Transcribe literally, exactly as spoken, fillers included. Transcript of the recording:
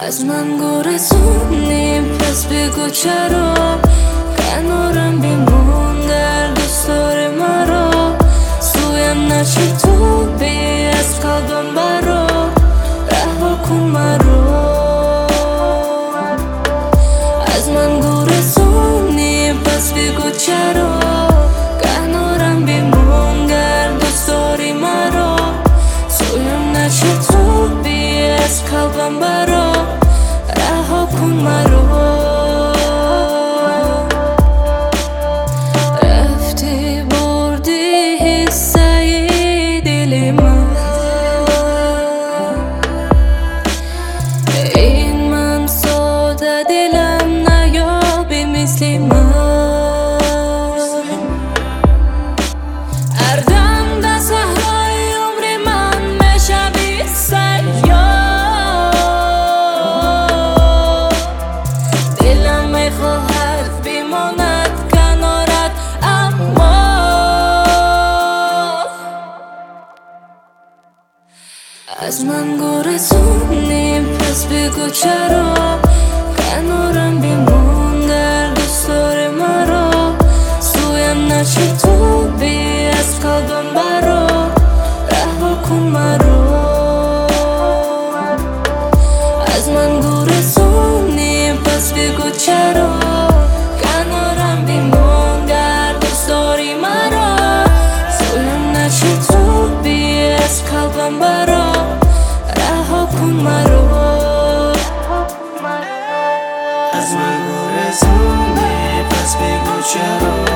از من گرسونی پس بگو چرا کنارم بیمون در دوست داری مرا سویم نشی تو بی از قلبم برا رها کن مرا از من گرسونی پس بگو چرا کنارم بیمون در دوست داری مرا سویم نشی تو بی از قلبم برا رها کن مرا رفتی بردی حسه دل من این من ساده دلم نیابی مثل من هر دم در صحرای عمر من میشوی سیاه دلم میخواهد بماند کنارت اما از من گرسونی پس بگو چرا کنارم بمون در دوست داری مرا سویم نشی تو بی از قلبم برا رها کن مرا از من گرسونی پس بگو چرا کنارم بمون در دوست داری مرا سویم نشی تو بی از قلبم برا رها کن مرا از من گرسونی پس بگو چرا